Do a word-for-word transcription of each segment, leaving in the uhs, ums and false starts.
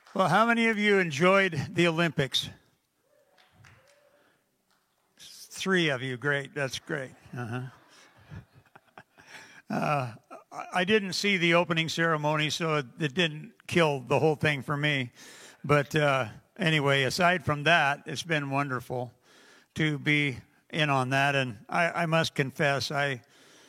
Well, how many of you enjoyed the Olympics? Three of you. Great. That's great. Uh-huh. Uh, I didn't see the opening ceremony, so it, it didn't kill the whole thing for me. But uh, anyway, aside from that, it's been wonderful to be in on that. And I, I must confess, I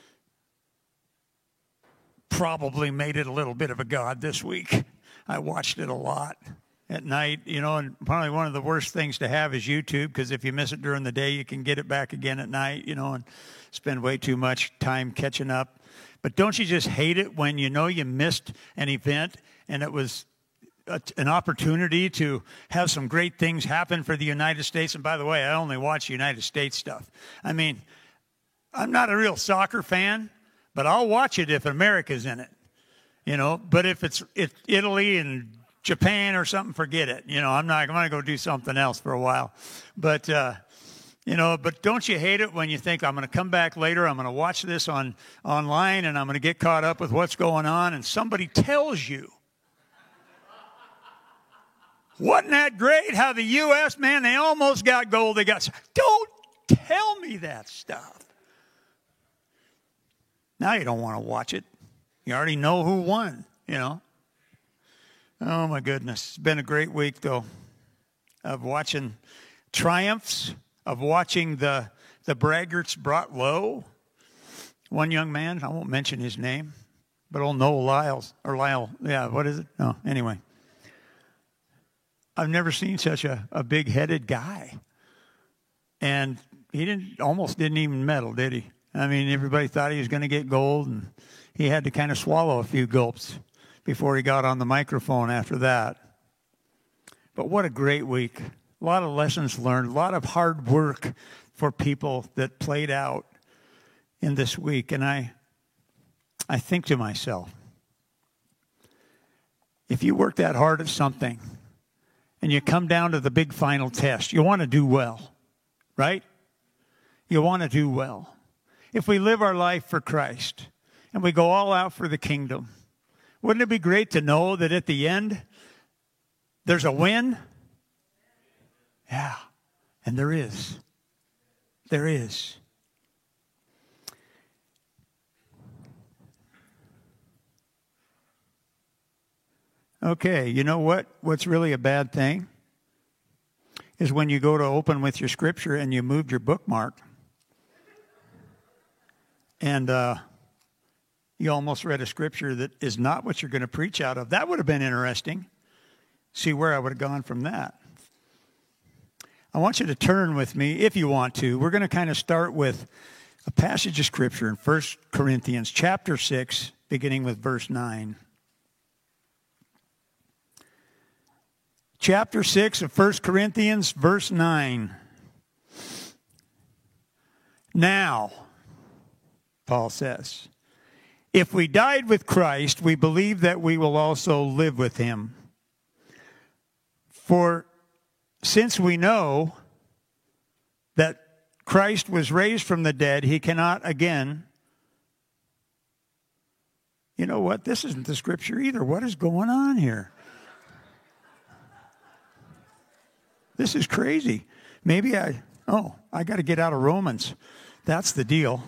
probably made it a little bit of a god this week. I watched it a lot at night, you know, and probably one of the worst things to have is YouTube, because if you miss it during the day, you can get it back again at night, you know, and spend way too much time catching up. But don't you just hate it when you know you missed an event and it was a, an opportunity to have some great things happen for the United States? And by the way, I only watch United States stuff. I mean, I'm not a real soccer fan, but I'll watch it if America's in it, you know. But if it's it, Italy and Japan or something, forget it. You know, I'm not, I'm going to go do something else for a while. But, uh, you know, but don't you hate it when you think, I'm going to come back later, I'm going to watch this on online, and I'm going to get caught up with what's going on, and somebody tells you, wasn't that great how the U S, man, they almost got gold, they got... Don't tell me that stuff. Now you don't want to watch it. You already know who won, you know. Oh, my goodness. It's been a great week, though, of watching triumphs, of watching the the braggarts brought low. One young man, I won't mention his name, but old Noel Lyles, or Lyle, yeah, what is it? No, anyway. I've never seen such a, a big-headed guy. And he didn't almost didn't even medal, did he? I mean, everybody thought he was going to get gold, and he had to kind of swallow a few gulps before he got on the microphone after that. But what a great week. A lot of lessons learned, a lot of hard work for people that played out in this week. And I, I think to myself, if you work that hard at something and you come down to the big final test, you want to do well, right? You want to do well. If we live our life for Christ and we go all out for the kingdom, wouldn't it be great to know that at the end, there's a win? Yeah, and there is. There is. Okay, you know what? What's really a bad thing is when you go to open with your scripture and you moved your bookmark. And uh, you almost read a scripture that is not what you're going to preach out of. That would have been interesting. See where I would have gone from that. I want you to turn with me, if you want to. We're going to kind of start with a passage of scripture in First Corinthians chapter six, beginning with verse nine. Chapter six of First Corinthians, verse nine. Now, Paul says, if we died with Christ, we believe that we will also live with him. For since we know that Christ was raised from the dead, he cannot again... You know what? This isn't the scripture either. What is going on here? This is crazy. Maybe I... Oh, I got to get out of Romans. That's the deal.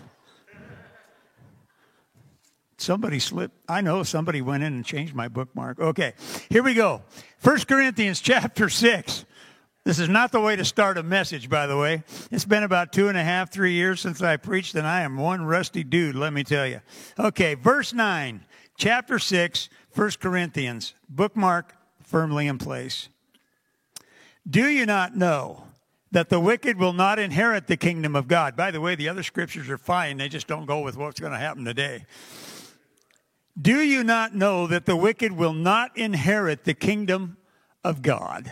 Somebody slipped. I know somebody went in and changed my bookmark. Okay, here we go. First Corinthians chapter six. This is not the way to start a message, by the way. It's been about two and a half, three years since I preached, and I am one rusty dude, let me tell you. Okay, verse nine, chapter six, First Corinthians. Bookmark firmly in place. Do you not know that the wicked will not inherit the kingdom of God? By the way, the other scriptures are fine. They just don't go with what's going to happen today. Do you not know that the wicked will not inherit the kingdom of God?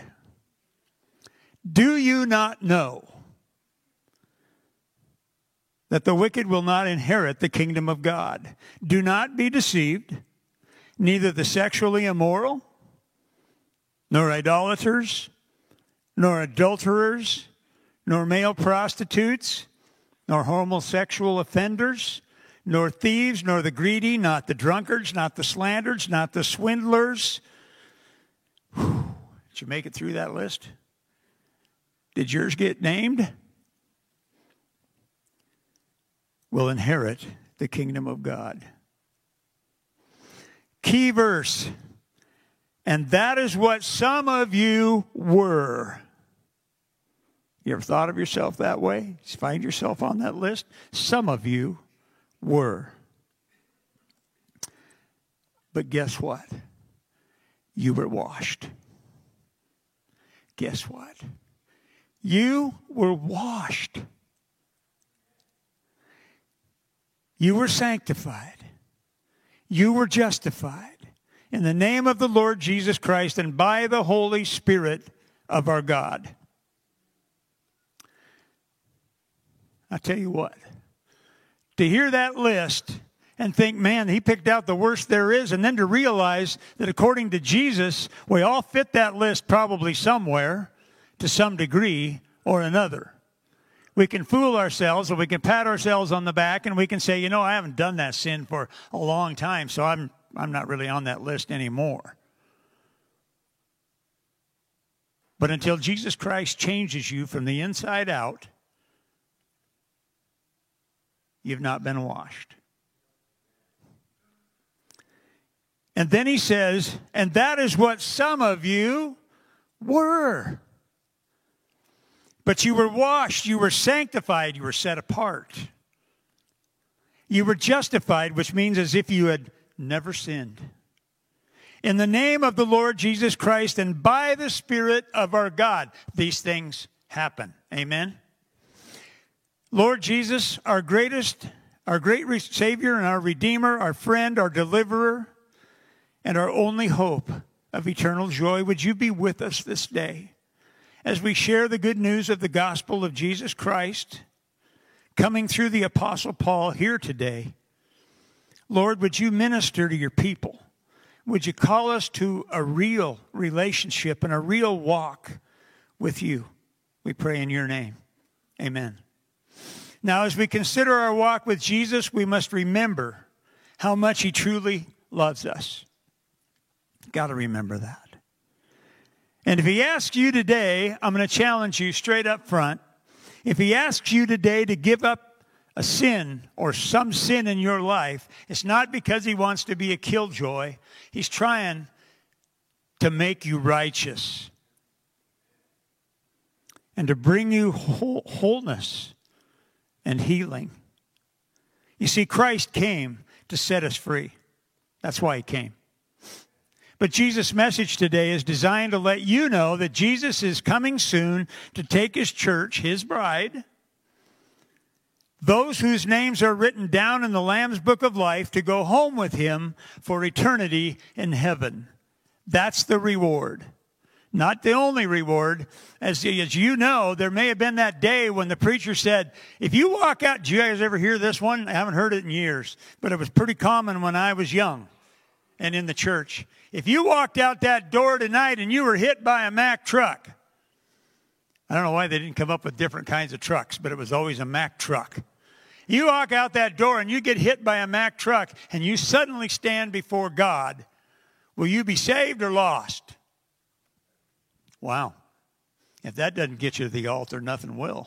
Do you not know that the wicked will not inherit the kingdom of God? Do not be deceived. Neither the sexually immoral, nor idolaters, nor adulterers, nor male prostitutes, nor homosexual offenders, nor thieves, nor the greedy, not the drunkards, not the slanderers, not the swindlers. Whew. Did you make it through that list? Did yours get named? Will inherit the kingdom of God. Key verse. And that is what some of you were. You ever thought of yourself that way? You find yourself on that list? Some of you were. But guess what? You were washed. Guess what? You were washed. You were sanctified. You were justified in the name of the Lord Jesus Christ and by the Holy Spirit of our God. I tell you what, to hear that list and think, man, he picked out the worst there is, and then to realize that according to Jesus, we all fit that list probably somewhere to some degree or another. We can fool ourselves, or we can pat ourselves on the back, and we can say, you know, I haven't done that sin for a long time, so I'm I'm not really on that list anymore. But until Jesus Christ changes you from the inside out, you've not been washed. And then he says, and that is what some of you were. But you were washed, you were sanctified, you were set apart. You were justified, which means as if you had never sinned. In the name of the Lord Jesus Christ and by the Spirit of our God, these things happen. Amen. Lord Jesus, our greatest, our great Savior and our Redeemer, our friend, our deliverer, and our only hope of eternal joy, would you be with us this day as we share the good news of the gospel of Jesus Christ coming through the Apostle Paul here today. Lord, would you minister to your people? Would you call us to a real relationship and a real walk with you? We pray in your name. Amen. Now, as we consider our walk with Jesus, we must remember how much he truly loves us. Got to remember that. And if he asks you today, I'm going to challenge you straight up front. If he asks you today to give up a sin or some sin in your life, it's not because he wants to be a killjoy. He's trying to make you righteous and to bring you whole, wholeness and healing. You see, Christ came to set us free. That's why he came. But Jesus' message today is designed to let you know that Jesus is coming soon to take his church, his bride, those whose names are written down in the Lamb's Book of Life, to go home with him for eternity in heaven. That's the reward. Not the only reward. As, as you know, there may have been that day when the preacher said, if you walk out, do you guys ever hear this one? I haven't heard it in years, but it was pretty common when I was young and in the church. If you walked out that door tonight and you were hit by a Mack truck, I don't know why they didn't come up with different kinds of trucks, but it was always a Mack truck. You walk out that door and you get hit by a Mack truck and you suddenly stand before God. Will you be saved or lost? Wow. If that doesn't get you to the altar, nothing will.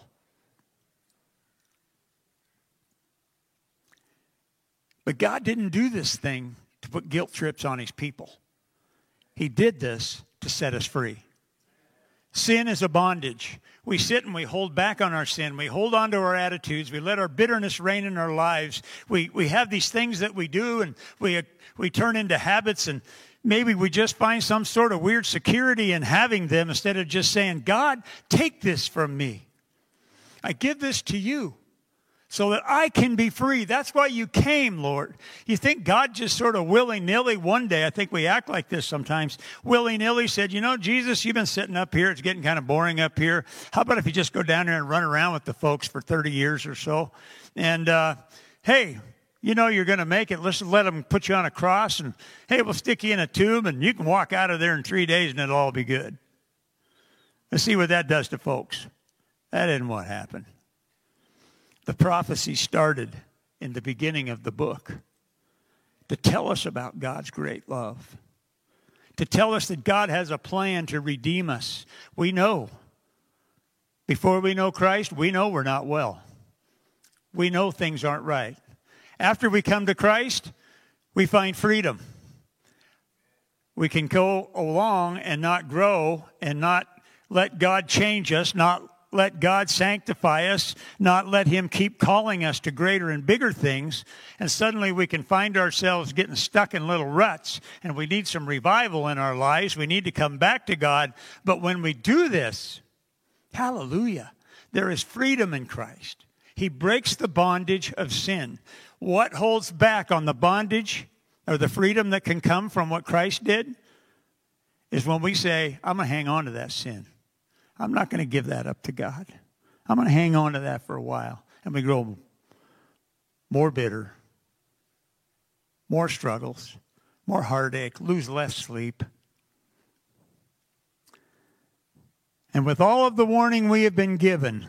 But God didn't do this thing to put guilt trips on his people. He did this to set us free. Sin is a bondage. We sit and we hold back on our sin. We hold on to our attitudes. We let our bitterness reign in our lives. We we have these things that we do, and we we turn into habits, and maybe we just find some sort of weird security in having them instead of just saying, God, take this from me. I give this to you so that I can be free. That's why you came, Lord. You think God just sort of willy-nilly one day, I think we act like this sometimes, willy-nilly said, you know, Jesus, you've been sitting up here. It's getting kind of boring up here. How about if you just go down there and run around with the folks for thirty years or so? And, uh, hey, you know you're going to make it. Let's let them put you on a cross, and, hey, we'll stick you in a tube, and you can walk out of there in three days, and it'll all be good. Let's see what that does to folks. That isn't what happened. The prophecy started in the beginning of the book to tell us about God's great love, to tell us that God has a plan to redeem us. We know. Before we know Christ, we know we're not well. We know things aren't right. After we come to Christ, we find freedom. We can go along and not grow and not let God change us, not let God sanctify us, not let him keep calling us to greater and bigger things. And suddenly we can find ourselves getting stuck in little ruts, and we need some revival in our lives. We need to come back to God. But when we do this, hallelujah, there is freedom in Christ. He breaks the bondage of sin. What holds back on the bondage or the freedom that can come from what Christ did is when we say, I'm going to hang on to that sin. I'm not going to give that up to God. I'm going to hang on to that for a while. And we grow more bitter, more struggles, more heartache, lose less sleep. And with all of the warning we have been given,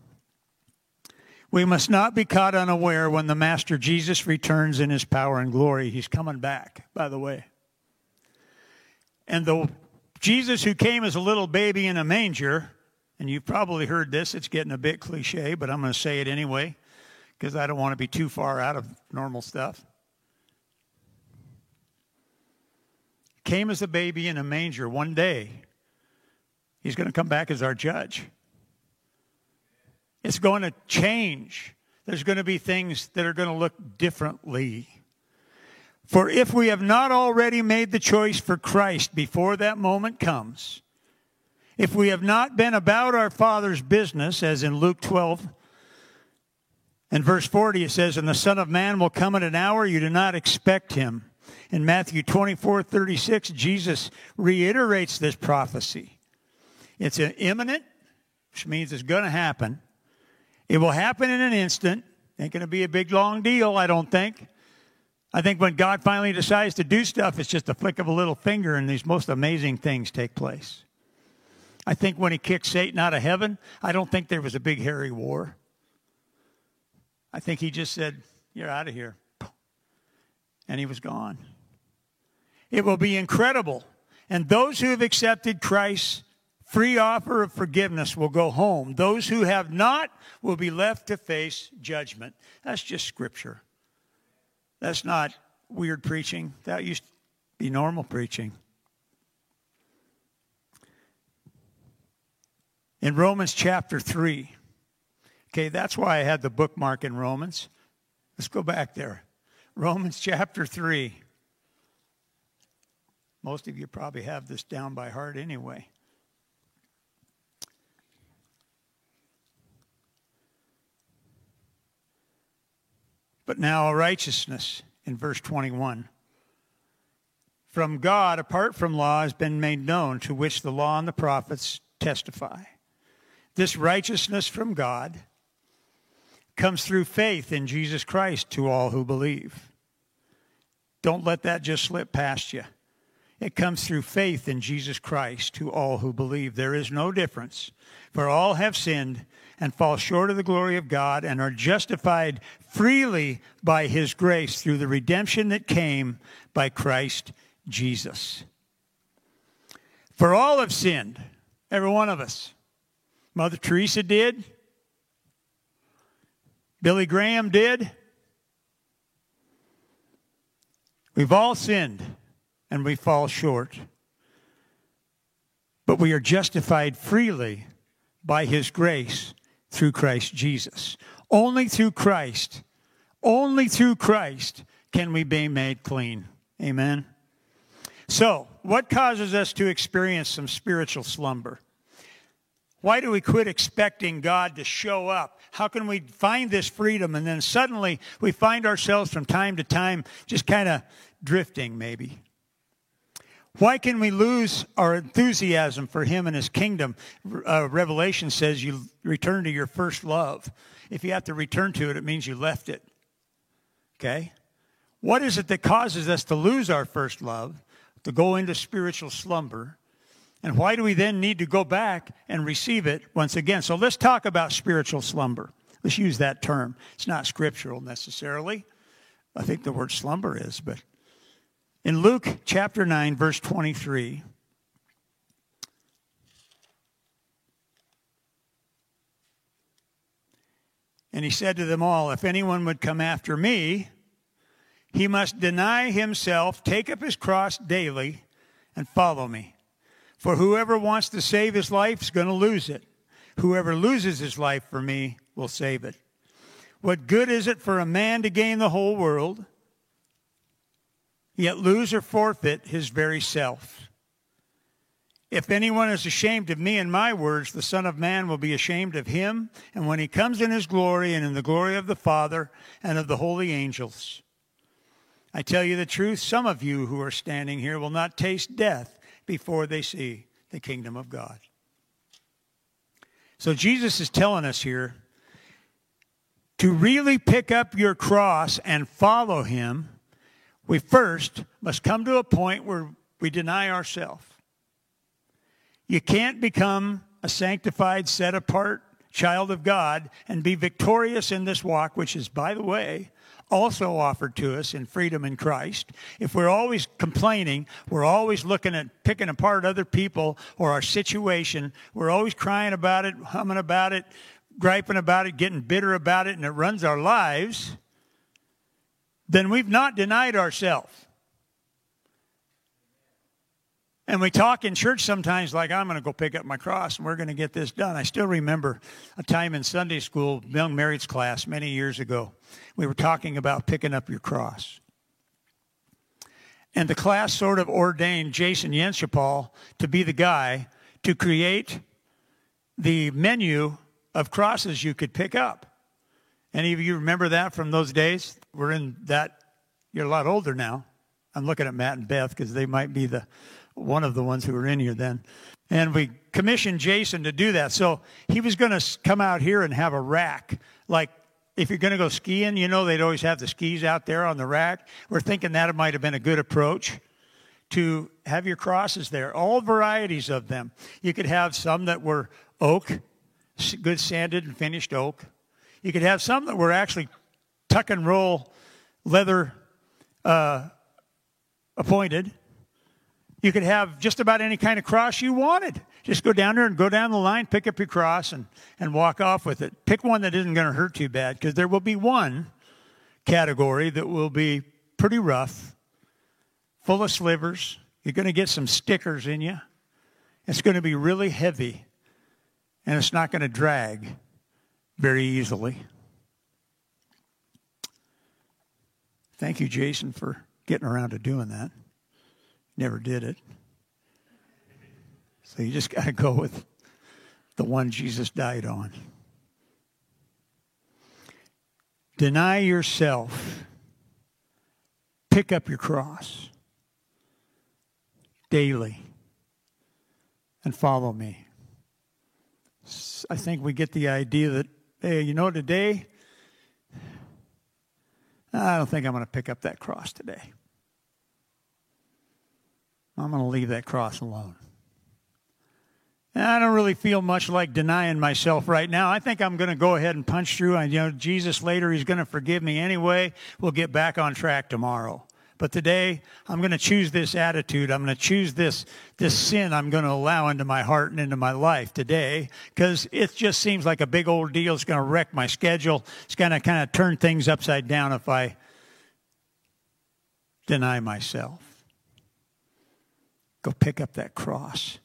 we must not be caught unaware when the Master Jesus returns in his power and glory. He's coming back, by the way. And the Jesus who came as a little baby in a manger, and you've probably heard this, it's getting a bit cliche, but I'm going to say it anyway, because I don't want to be too far out of normal stuff. Came as a baby in a manger. One day, he's going to come back as our judge. It's going to change. There's going to be things that are going to look differently. For if we have not already made the choice for Christ before that moment comes, if we have not been about our Father's business, as in Luke twelve and verse forty, it says, and the Son of Man will come at an hour you do not expect him. In Matthew twenty-four thirty-six, Jesus reiterates this prophecy. It's an imminent, which means it's going to happen. It will happen in an instant. Ain't going to be a big, long deal, I don't think. I think when God finally decides to do stuff, it's just a flick of a little finger and these most amazing things take place. I think when he kicked Satan out of heaven, I don't think there was a big hairy war. I think he just said, you're out of here. And he was gone. It will be incredible. And those who have accepted Christ's free offer of forgiveness will go home. Those who have not will be left to face judgment. That's just scripture. That's not weird preaching. That used to be normal preaching. In Romans chapter three. Okay, that's why I had the bookmark in Romans. Let's go back there. Romans chapter three. Most of you probably have this down by heart anyway. But now righteousness in verse twenty-one. From God, apart from law, has been made known, to which the law and the prophets testify. This righteousness from God comes through faith in Jesus Christ to all who believe. Don't let that just slip past you. It comes through faith in Jesus Christ to all who believe. There is no difference. For all have sinned and fall short of the glory of God and are justified freely by his grace through the redemption that came by Christ Jesus. For all have sinned, every one of us. Mother Teresa did. Billy Graham did. We've all sinned and we fall short. But we are justified freely by his grace through Christ Jesus. Only through Christ, only through Christ can we be made clean. Amen. So, what causes us to experience some spiritual slumber? Why do we quit expecting God to show up? How can we find this freedom and then suddenly we find ourselves from time to time just kind of drifting maybe? Why can we lose our enthusiasm for him and his kingdom? Uh, Revelation says you return to your first love. If you have to return to it, it means you left it. Okay? What is it that causes us to lose our first love, to go into spiritual slumber? And why do we then need to go back and receive it once again? So let's talk about spiritual slumber. Let's use that term. It's not scriptural necessarily. I think the word slumber is, but In Luke chapter nine, verse twenty-three, and he said to them all, if anyone would come after me, he must deny himself, take up his cross daily, and follow me. For whoever wants to save his life is going to lose it. Whoever loses his life for me will save it. What good is it for a man to gain the whole world, yet lose or forfeit his very self? If anyone is ashamed of me and my words, the Son of Man will be ashamed of him, and when he comes in his glory and in the glory of the Father and of the holy angels. I tell you the truth, some of you who are standing here will not taste death before they see the kingdom of God. So Jesus is telling us here to really pick up your cross and follow him, we first must come to a point where we deny ourselves. You can't become a sanctified, set-apart child of God and be victorious in this walk, which is, by the way, also offered to us in freedom in Christ. If we're always complaining, we're always looking at picking apart other people or our situation, we're always crying about it, humming about it, griping about it, getting bitter about it, and it runs our lives, then we've not denied ourselves. And we talk in church sometimes like, I'm going to go pick up my cross and we're going to get this done. I still remember a time in Sunday school, young marrieds class, many years ago. We were talking about picking up your cross. And the class sort of ordained Jason Yenshapal to be the guy to create the menu of crosses you could pick up. Any of you remember that from those days? We're in that, you're a lot older now. I'm looking at Matt and Beth because they might be the one of the ones who were in here then. And we commissioned Jason to do that. So he was going to come out here and have a rack. Like if you're going to go skiing, you know they'd always have the skis out there on the rack. We're thinking that might have been a good approach to have your crosses there. All varieties of them. You could have some that were oak, good sanded and finished oak. You could have some that were actually tuck and roll leather uh, appointed. You could have just about any kind of cross you wanted. Just go down there and go down the line, pick up your cross, and, and walk off with it. Pick one that isn't going to hurt too bad, because there will be one category that will be pretty rough, full of slivers. You're going to get some stickers in you. It's going to be really heavy, and it's not going to drag very easily. Thank you, Jason, for getting around to doing that. Never did it. So you just got to go with the one Jesus died on. Deny yourself. Pick up your cross daily and follow me. I think we get the idea that, hey, you know, today, I don't think I'm going to pick up that cross today. I'm going to leave that cross alone. And I don't really feel much like denying myself right now. I think I'm going to go ahead and punch through. And, you know, Jesus later, he's going to forgive me anyway. We'll get back on track tomorrow. But today, I'm going to choose this attitude. I'm going to choose this, this sin I'm going to allow into my heart and into my life today, because it just seems like a big old deal. It's going to wreck my schedule. It's going to kind of turn things upside down if I deny myself. Go pick up that cross.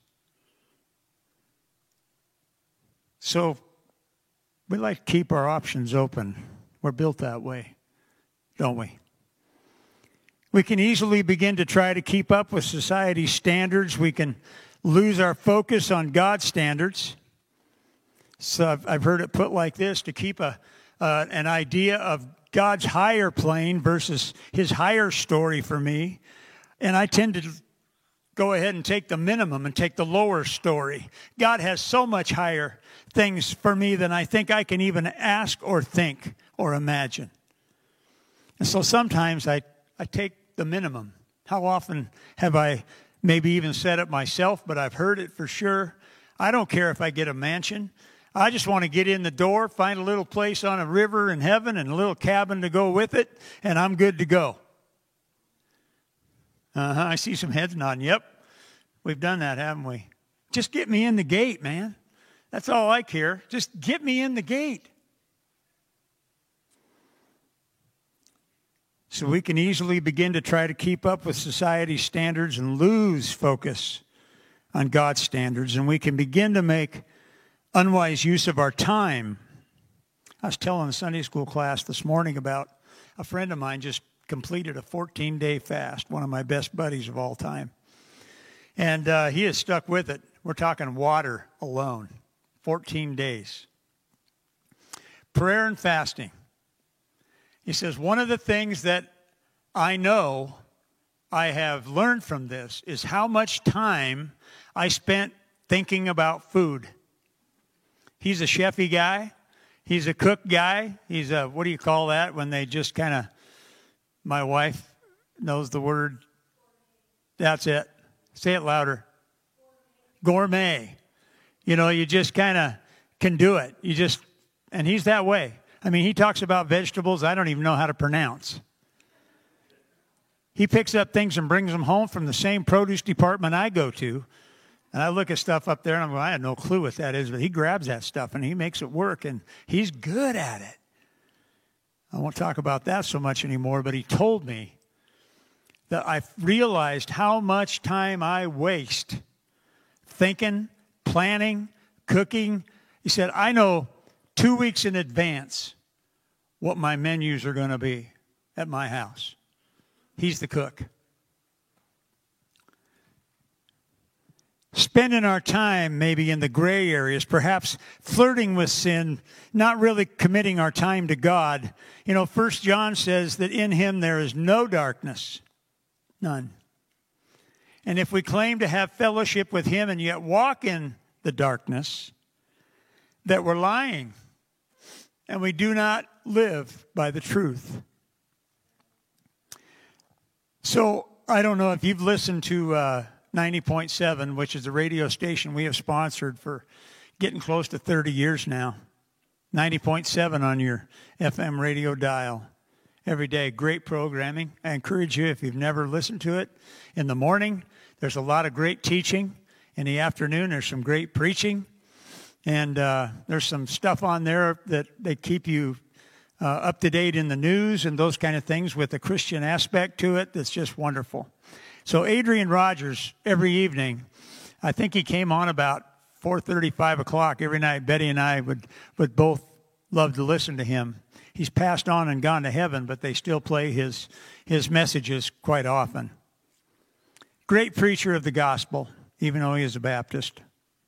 So we like to keep our options open. We're built that way, don't we? We can easily begin to try to keep up with society's standards. We can lose our focus on God's standards. So I've, I've heard it put like this, to keep a uh, an idea of God's higher plane versus his higher story for me. And I tend to go ahead and take the minimum and take the lower story. God has so much higher things for me than I think I can even ask or think or imagine. And so sometimes I, I take the minimum. How often have I maybe even said it myself, but I've heard it for sure. I don't care if I get a mansion. I just want to get in the door, find a little place on a river in heaven and a little cabin to go with it, and I'm good to go. Uh-huh. I see some heads nodding. Yep. We've done that, haven't we? Just get me in the gate, man. That's all I care. Just get me in the gate. So we can easily begin to try to keep up with society's standards and lose focus on God's standards. And we can begin to make unwise use of our time. I was telling a Sunday school class this morning about a friend of mine just completed a fourteen-day fast, one of my best buddies of all time. And uh, he has stuck with it. We're talking water alone, fourteen days. Prayer and fasting. He says, one of the things that I know I have learned from this is how much time I spent thinking about food. He's a chefy guy. He's a cook guy. He's a, what do you call that when they just kind of, my wife knows the word. That's it. Say it louder. Gourmet. You know, you just kind of can do it. You just, and he's that way. I mean, he talks about vegetables I don't even know how to pronounce. He picks up things and brings them home from the same produce department I go to. And I look at stuff up there and I'm going, I have no clue what that is, but he grabs that stuff and he makes it work and he's good at it. I won't talk about that so much anymore, but he told me that I realized how much time I waste thinking, planning, cooking. He said, I know two weeks in advance what my menus are going to be at my house. He's the cook. Spending our time maybe in the gray areas, perhaps flirting with sin, not really committing our time to God. You know, First John says that in him there is no darkness, none. And if we claim to have fellowship with him and yet walk in the darkness, that we're lying and we do not live by the truth. So I don't know if you've listened to uh, ninety point seven, which is a radio station we have sponsored for getting close to thirty years now. ninety point seven on your F M radio dial every day. Great programming. I encourage you, if you've never listened to it, in the morning, there's a lot of great teaching. In the afternoon, there's some great preaching. And uh, there's some stuff on there that they keep you uh, up to date in the news and those kind of things with a Christian aspect to it that's just wonderful. So Adrian Rogers, every evening, I think he came on about four thirty, five o'clock every night. Betty and I would, would both love to listen to him. He's passed on and gone to heaven, but they still play his, his messages quite often. Great preacher of the gospel, even though he is a Baptist.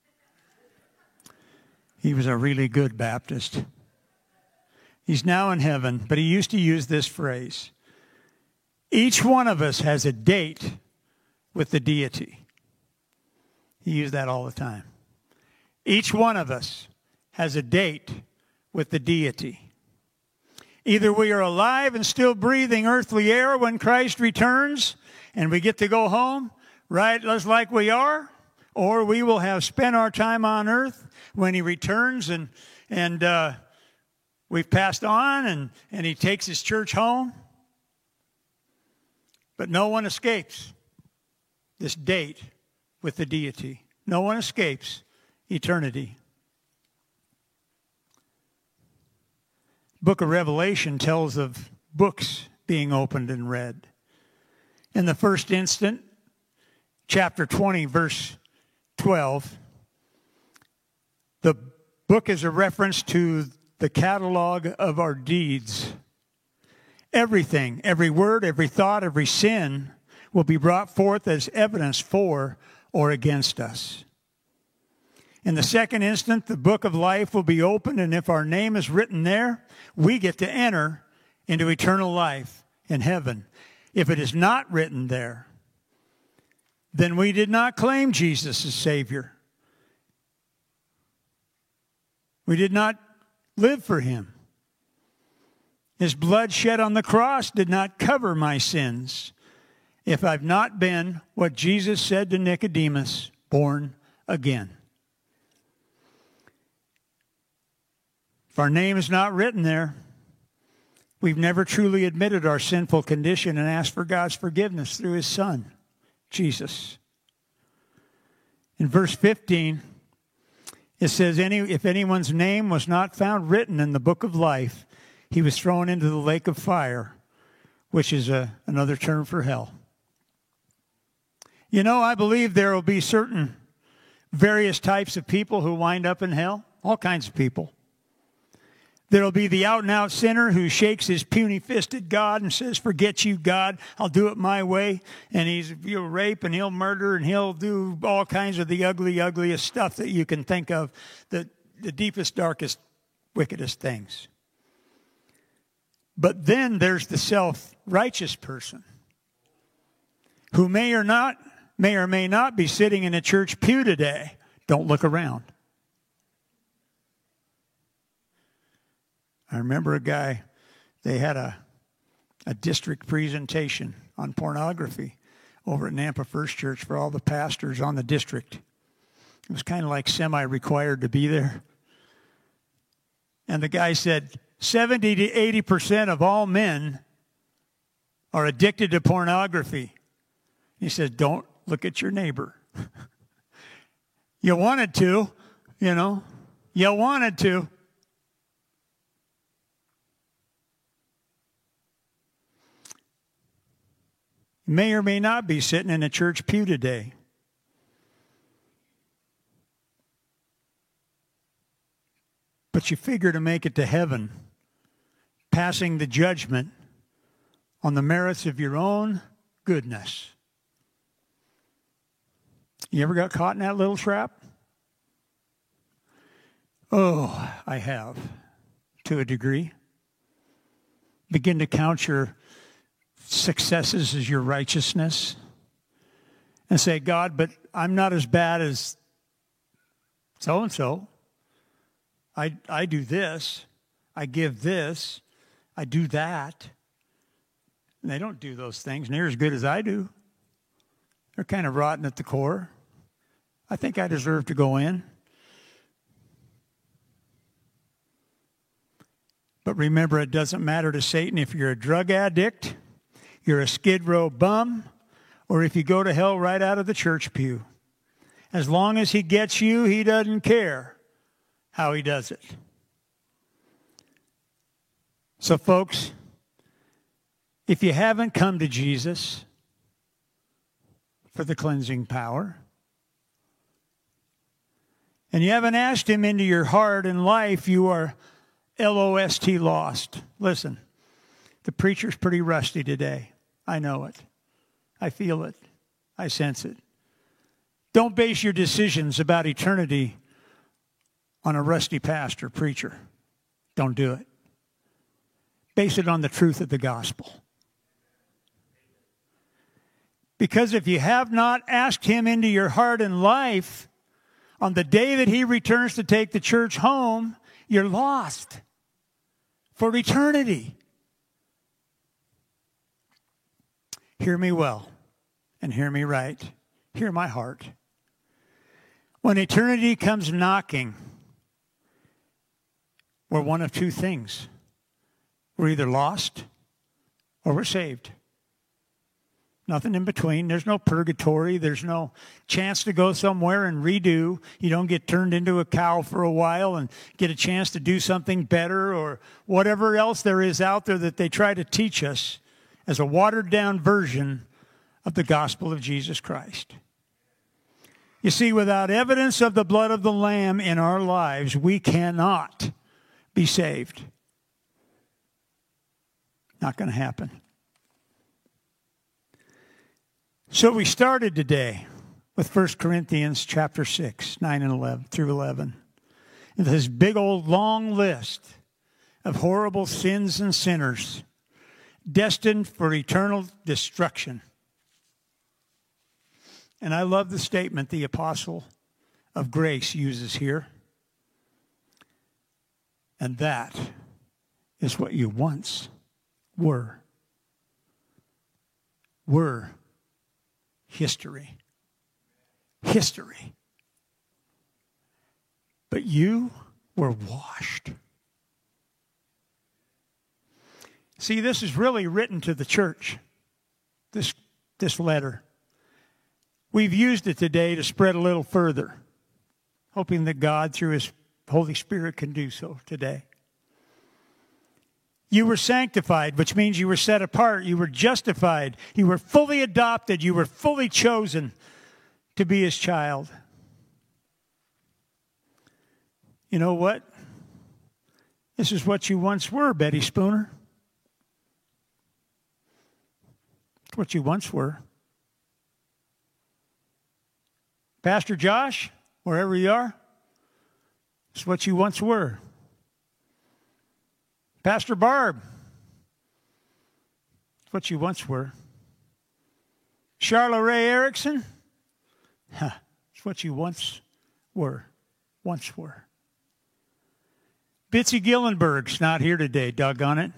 He was a really good Baptist. He's now in heaven, but he used to use this phrase. Each one of us has a date with the deity. He used that all the time. Each one of us has a date with the deity. Either we are alive and still breathing earthly air when Christ returns and we get to go home right just like we are, or we will have spent our time on earth when he returns and and uh, we've passed on and, and he takes his church home. But no one escapes this date with the deity. No one escapes eternity. Book of Revelation tells of books being opened and read. In the first instant, chapter twenty, verse twelve, the book is a reference to the catalog of our deeds. Everything, every word, every thought, every sin will be brought forth as evidence for or against us. In the second instant, the book of life will be opened, and if our name is written there, we get to enter into eternal life in heaven. If it is not written there, then we did not claim Jesus as Savior. We did not live for him. His blood shed on the cross did not cover my sins if I've not been what Jesus said to Nicodemus, born again. If our name is not written there, We've never truly admitted our sinful condition and asked for God's forgiveness through his Son, Jesus. In verse fifteen, it says, Any, if anyone's name was not found written in the book of life, he was thrown into the lake of fire, which is a, another term for hell. You know, I believe there will be certain various types of people who wind up in hell, all kinds of people. There will be the out-and-out sinner who shakes his puny fist at God and says, forget you, God, I'll do it my way. And he's, he'll rape and he'll murder and he'll do all kinds of the ugly, ugliest stuff that you can think of, the, the deepest, darkest, wickedest things. But then there's the self-righteous person who may or not, may or may not be sitting in a church pew today. Don't look around. I remember a guy, they had a, a district presentation on pornography over at Nampa First Church for all the pastors on the district. It was kind of like semi-required to be there. And the guy said, seventy to eighty percent of all men are addicted to pornography. He says, don't look at your neighbor. You wanted to, you know, you wanted to. May or may not be sitting in a church pew today. But you figure to make it to heaven, passing the judgment on the merits of your own goodness. You ever got caught in that little trap? Oh, I have, to a degree. Begin to count your successes as your righteousness and say, God, but I'm not as bad as so-and-so. I, I do this. I give this. I do that. And they don't do those things near as good as I do. They're kind of rotten at the core. I think I deserve to go in. But remember, it doesn't matter to Satan if you're a drug addict, you're a Skid Row bum, or if you go to hell right out of the church pew. As long as he gets you, he doesn't care how he does it. So, folks, if you haven't come to Jesus for the cleansing power, and you haven't asked him into your heart and life, you are L O S T lost. Listen, the preacher's pretty rusty today. I know it. I feel it. I sense it. Don't base your decisions about eternity on a rusty pastor, preacher. Don't do it. Base it on the truth of the gospel. Because if you have not asked him into your heart and life, on the day that he returns to take the church home, you're lost for eternity. Hear me well and hear me right. Hear my heart. When eternity comes knocking, we're one of two things. We're either lost or we're saved. Nothing in between. There's no purgatory. There's no chance to go somewhere and redo. You don't get turned into a cow for a while and get a chance to do something better or whatever else there is out there that they try to teach us as a watered-down version of the gospel of Jesus Christ. You see, without evidence of the blood of the Lamb in our lives, we cannot be saved. Not going to happen. So we started today with First Corinthians chapter six, nine and eleven through eleven. And this big old long list of horrible sins and sinners destined for eternal destruction. And I love the statement the apostle of grace uses here. And that is what you once were. Were history. History. But you were washed. See, this is really written to the church, this, this letter. We've used it today to spread a little further, hoping that God, through His Holy Spirit, can do so today. You were sanctified, which means you were set apart. You were justified. You were fully adopted. You were fully chosen to be His child. You know what? This is what you once were, Betty Spooner. It's what you once were. Pastor Josh, wherever you are, it's what you once were. Pastor Barb, it's what you once were. Charla Ray Erickson, huh, it's what you once were. Once were. Bitsy Gillenberg's not here today, doggone it.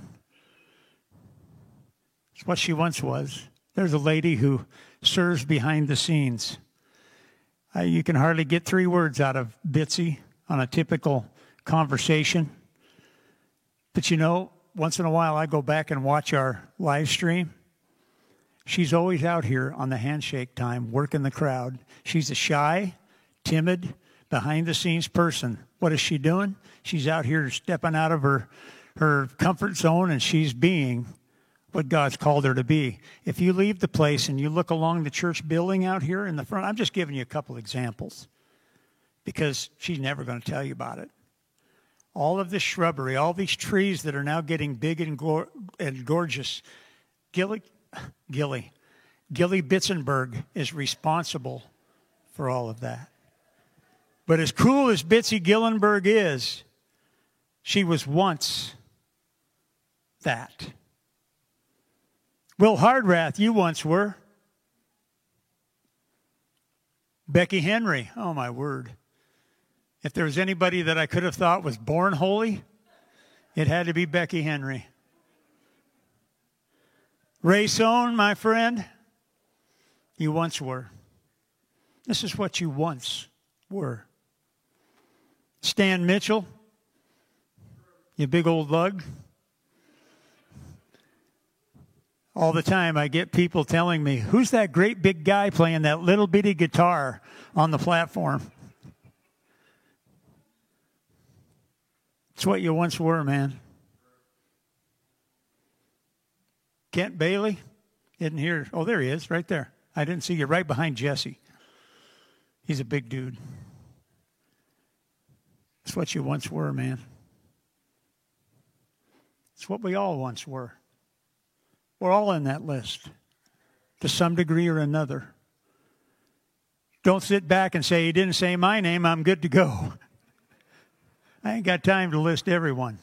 It's what she once was. There's a lady who serves behind the scenes. Uh, you can hardly get three words out of Bitsy on a typical conversation. But you know, once in a while I go back and watch our live stream. She's always out here on the handshake time, working the crowd. She's a shy, timid, behind-the-scenes person. What is she doing? She's out here stepping out of her, her comfort zone, and she's being what God's called her to be. If you leave the place and you look along the church building out here in the front, I'm just giving you a couple examples because she's never going to tell you about it. All of this shrubbery, all these trees that are now getting big and, gor- and gorgeous, Gilly, Gilly, Gilly Bitzenberg is responsible for all of that. But as cool as Bitsy Gillenberg is, she was once that. Will Hardrath, you once were. Becky Henry, oh my word. If there was anybody that I could have thought was born holy, it had to be Becky Henry. Ray Sohn, my friend, you once were. This is what you once were. Stan Mitchell, you big old lug. All the time I get people telling me, who's that great big guy playing that little bitty guitar on the platform? It's what you once were, man. Kent Bailey isn't here. Oh, there he is, right there. I didn't see you, right behind Jesse. He's a big dude. It's what you once were, man. It's what we all once were. We're all in that list to some degree or another. Don't sit back and say, he didn't say my name, I'm good to go. I ain't got time to list everyone.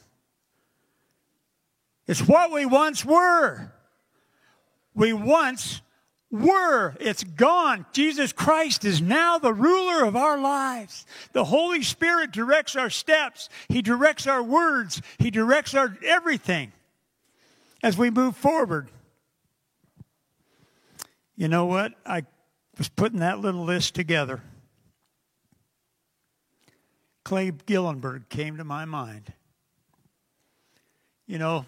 It's what we once were. We once were. It's gone. Jesus Christ is now the ruler of our lives. The Holy Spirit directs our steps. He directs our words. He directs our everything as we move forward. You know what? I was putting that little list together. Clay Gillenberg came to my mind. You know,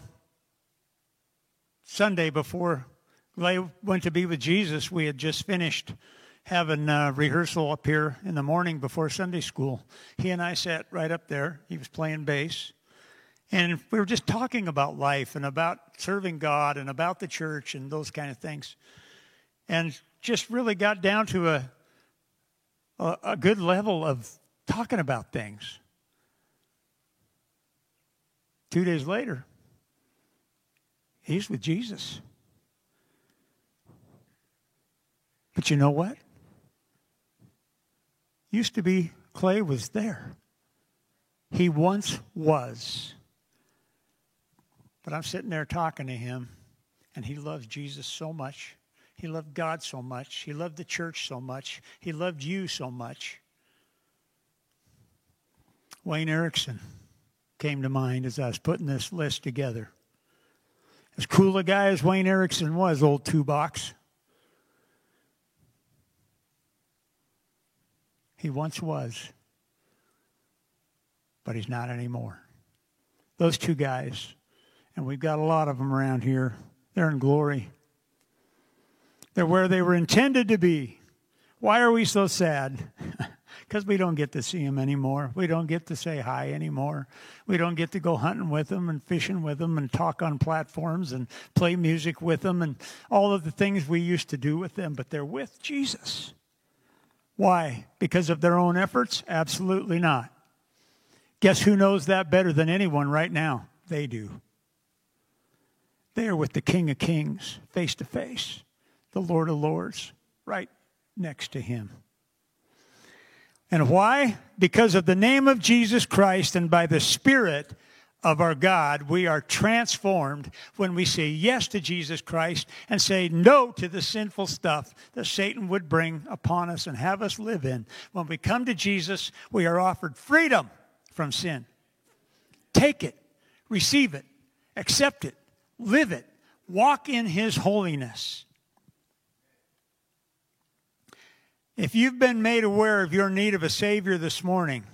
Sunday before Clay went to be with Jesus, we had just finished having a rehearsal up here in the morning before Sunday school. He and I sat right up there. He was playing bass. And we were just talking about life and about serving God and about the church and those kind of things. And just really got down to a, a, a good level of talking about things. Two days later, he's with Jesus. But you know what? Used to be Clay was there. He once was. But I'm sitting there talking to him, and he loves Jesus so much. He loved God so much. He loved the church so much. He loved you so much. Wayne Erickson came to mind as I was putting this list together. As cool a guy as Wayne Erickson was, old two-box, he once was, but he's not anymore. Those two guys, And we've got a lot of them around here. They're in glory. They're where they were intended to be. Why are we so sad? Because we don't get to see them anymore. We don't get to say hi anymore. We don't get to go hunting with them and fishing with them and talk on platforms and play music with them and all of the things we used to do with them. But they're with Jesus. Why? Because of their own efforts? Absolutely not. Guess who knows that better than anyone right now? They do. They are with the King of Kings, face to face, the Lord of Lords, right next to him. And why? Because of the name of Jesus Christ and by the Spirit of our God, we are transformed when we say yes to Jesus Christ and say no to the sinful stuff that Satan would bring upon us and have us live in. When we come to Jesus, we are offered freedom from sin. Take it, receive it, accept it, live it, walk in his holiness. If you've been made aware of your need of a Savior this morning,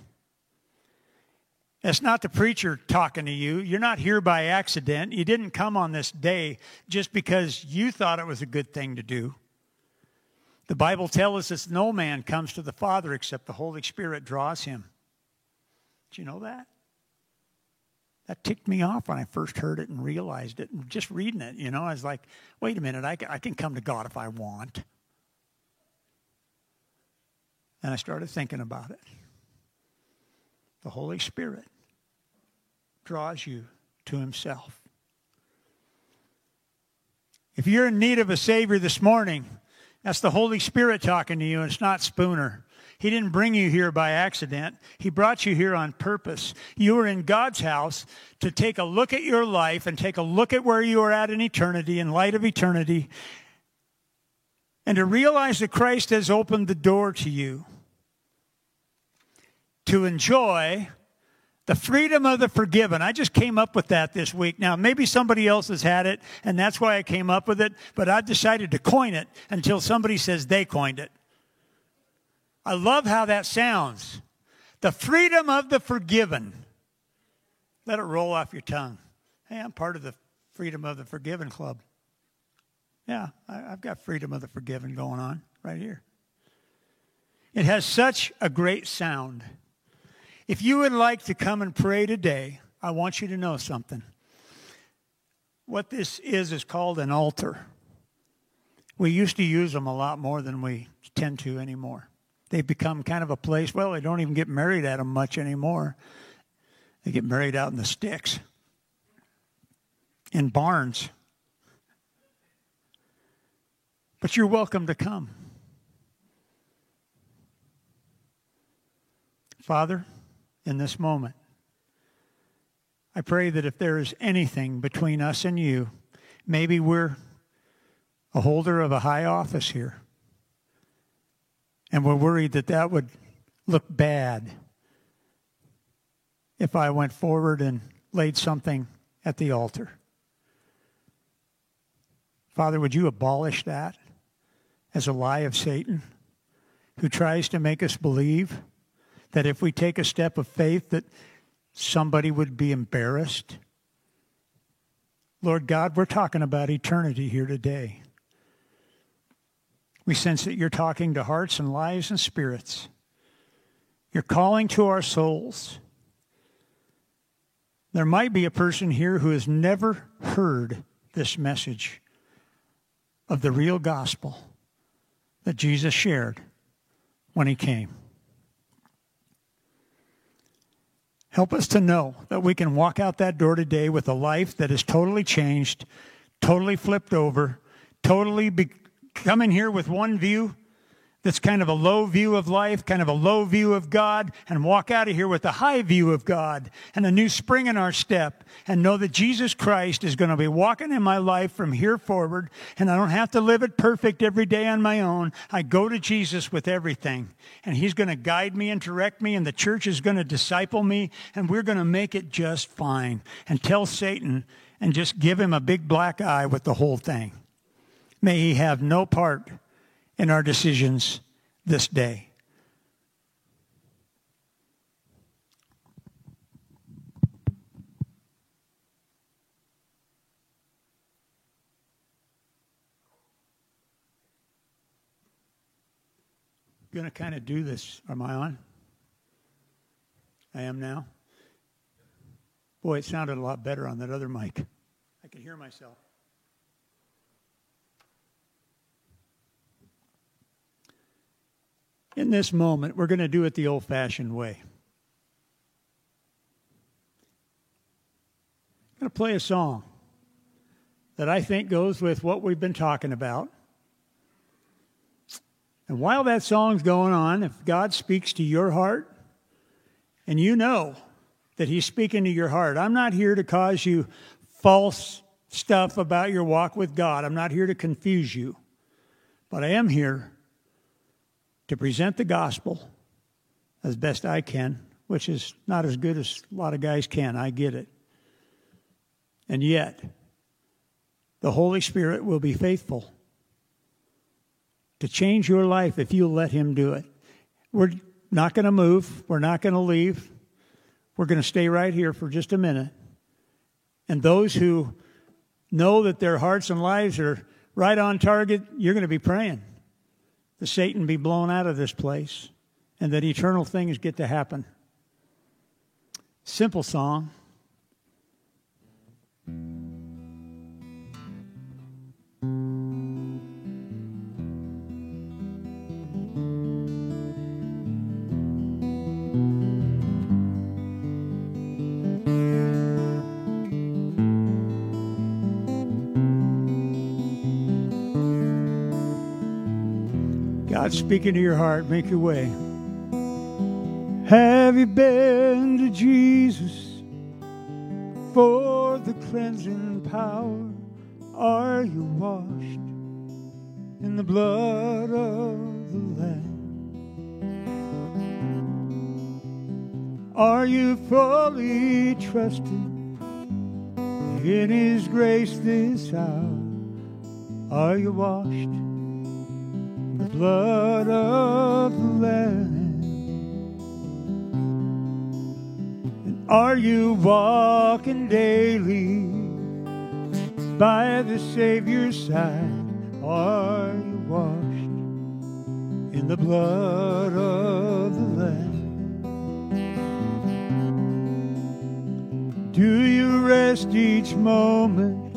it's not the preacher talking to you. You're not here by accident. You didn't come on this day just because you thought it was a good thing to do. The Bible tells us that no man comes to the Father except the Holy Spirit draws him. Did you know that? That ticked me off when I first heard it and realized it. And just reading it, you know, I was like, wait a minute, I can, I can come to God if I want. And I started thinking about it. The Holy Spirit draws you to himself. If you're in need of a Savior this morning, that's the Holy Spirit talking to you, and it's not Spooner. He didn't bring you here by accident. He brought you here on purpose. You were in God's house to take a look at your life and take a look at where you are at in eternity, in light of eternity, and to realize that Christ has opened the door to you to enjoy the freedom of the forgiven. I just came up with that this week. Now, maybe somebody else has had it, and that's why I came up with it, but I've decided to coin it until somebody says they coined it. I love how that sounds. The freedom of the forgiven. Let it roll off your tongue. Hey, I'm part of the Freedom of the Forgiven Club. Yeah, I, I've got freedom of the forgiven going on right here. It has such a great sound. If you would like to come and pray today, I want you to know something. What this is is called an altar. We used to use them a lot more than we tend to anymore. They've become kind of a place, well, they don't even get married at them much anymore. They get married out in the sticks, in barns. But you're welcome to come. Father, in this moment, I pray that if there is anything between us and you, maybe we're a holder of a high office here, and we're worried that that would look bad if I went forward and laid something at the altar. Father, would you abolish that as a lie of Satan, who tries to make us believe that if we take a step of faith that somebody would be embarrassed? Lord God, we're talking about eternity here today. We sense that you're talking to hearts and lives and spirits. You're calling to our souls. There might be a person here who has never heard this message of the real gospel that Jesus shared when he came. Help us to know that we can walk out that door today with a life that is totally changed, totally flipped over, totally be- come in here with one view that's kind of a low view of life, kind of a low view of God, and walk out of here with a high view of God and a new spring in our step, and know that Jesus Christ is going to be walking in my life from here forward, and I don't have to live it perfect every day on my own. I go to Jesus with everything, and he's going to guide me and direct me, and the church is going to disciple me, and we're going to make it just fine. And tell Satan and just give him a big black eye with the whole thing. May he have no part in our decisions this day. going to kind of do this. Am I on? I am now. Boy, it sounded a lot better on that other mic. I could hear myself. In this moment, we're going to do it the old-fashioned way. I'm going to play a song that I think goes with what we've been talking about. And while that song's going on, if God speaks to your heart, and you know that he's speaking to your heart, I'm not here to cause you false stuff about your walk with God. I'm not here to confuse you. But I am here to present the gospel as best I can, which is not as good as a lot of guys can. I get it. And yet, the Holy Spirit will be faithful to change your life if you'll let him do it. We're not going to move. We're not going to leave. We're going to stay right here for just a minute. And those who know that their hearts and lives are right on target, you're going to be praying that Satan be blown out of this place and that eternal things get to happen. Simple song. God's speaking to your heart. Make your way. Have you been to Jesus for the cleansing power? Are you washed in the blood of the Lamb? Are you fully trusting in his grace this hour? Are you washed the blood of the Lamb? And are you walking daily by the Savior's side? Are you washed in the blood of the Lamb? Do you rest each moment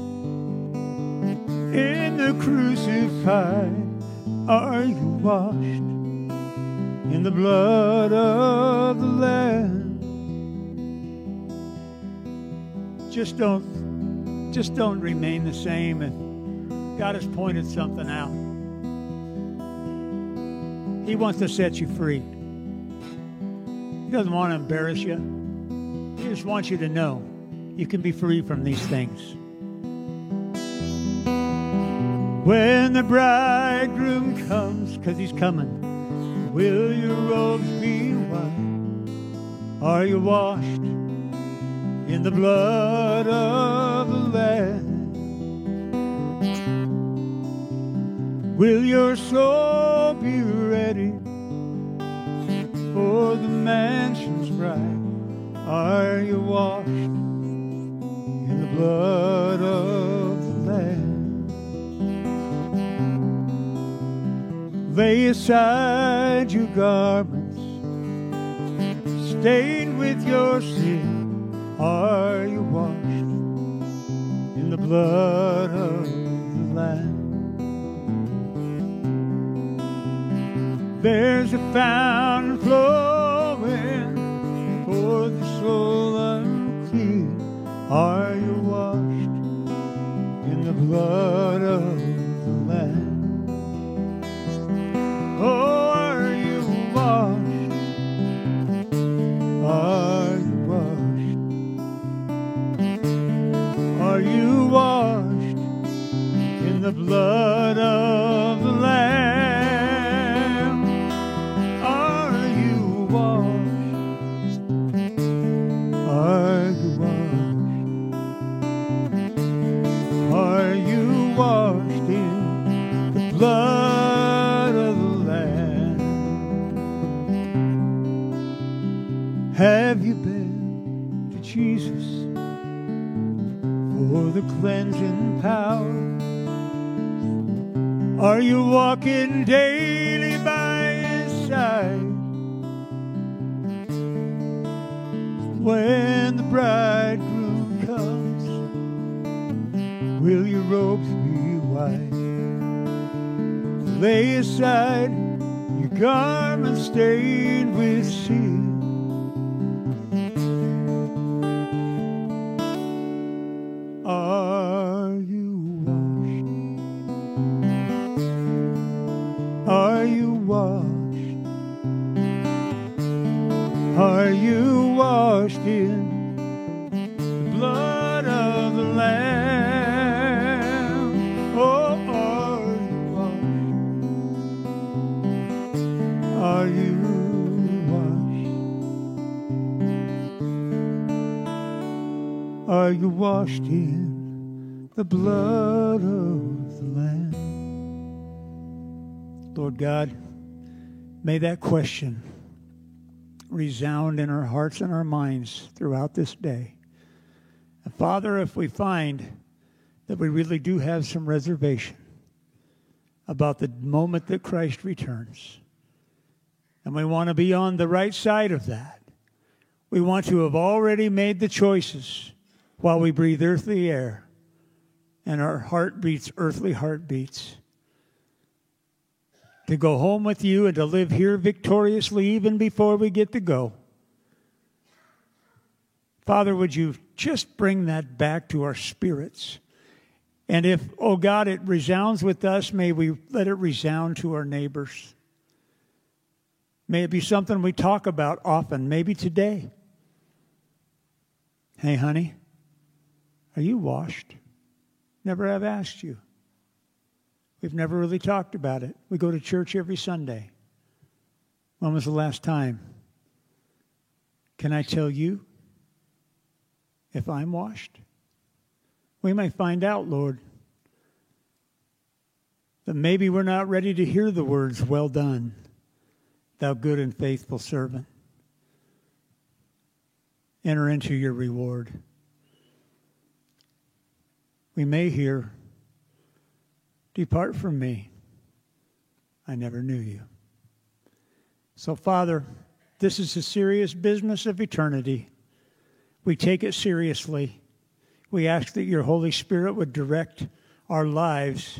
in the crucified? Are you washed in the blood of the Lamb? Just don't, just don't remain the same. And God has pointed something out. He wants to set you free. He doesn't want to embarrass you. He just wants you to know you can be free from these things. When the bridegroom comes, because he's coming, will your robes be white? Are you washed in the blood of the Lamb? Will your soul be ready for the mansion's bride? Are you washed in the blood of the Lamb? Lay aside your garments stained with your sin. Are you washed in the blood of the Lamb? There's a fountain flowing for the soul unclean. Are you washed in the blood of the Lamb? Oh, are you washed? Are you washed? Are you washed in the blood of the Lamb? Are you washed? Are you washed? Are you washed in the blood of the Lamb? Have you been to Jesus for the cleansing power? Are you walking daily by his aside when the bridegroom comes. Will your robes be white? Lay aside your garments stained with sin. Are you washed? Are you washed? Are you washed in the blood of the Lamb? Oh, are you washed? Are you washed? Are you washed in the blood of the Lamb? Lord God, may that question resound in our hearts and our minds throughout this day. And Father, if we find that we really do have some reservation about the moment that Christ returns, and we want to be on the right side of that, we want to have already made the choices while we breathe earthly air and our heart beats earthly heartbeats, to go home with you and to live here victoriously even before we get to go. Father, would you just bring that back to our spirits? And if, oh God, it resounds with us, may we let it resound to our neighbors. May it be something we talk about often, maybe today. Hey, honey, are you washed? Never have asked you. We've never really talked about it. We go to church every Sunday. When was the last time? Can I tell you if I'm washed? We may find out, Lord, that maybe we're not ready to hear the words, "Well done, thou good and faithful servant. Enter into your reward." We may hear, "Depart from me, I never knew you." So, Father, this is the serious business of eternity. We take it seriously. We ask that your Holy Spirit would direct our lives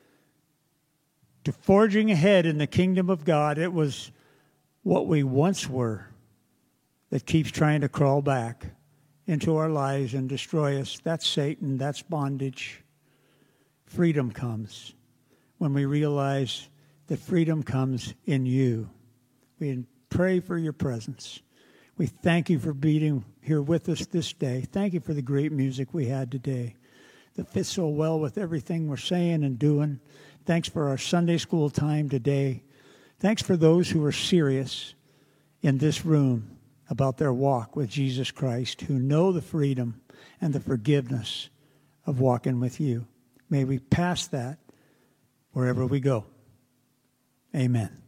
to forging ahead in the kingdom of God. It was what we once were that keeps trying to crawl back into our lives and destroy us. That's Satan. That's bondage. Freedom comes when we realize that freedom comes in you. We pray for your presence. We thank you for being here with us this day. Thank you for the great music we had today that fits so well with everything we're saying and doing. Thanks for our Sunday school time today. Thanks for those who are serious in this room about their walk with Jesus Christ, who know the freedom and the forgiveness of walking with you. May we pass that wherever we go. Amen.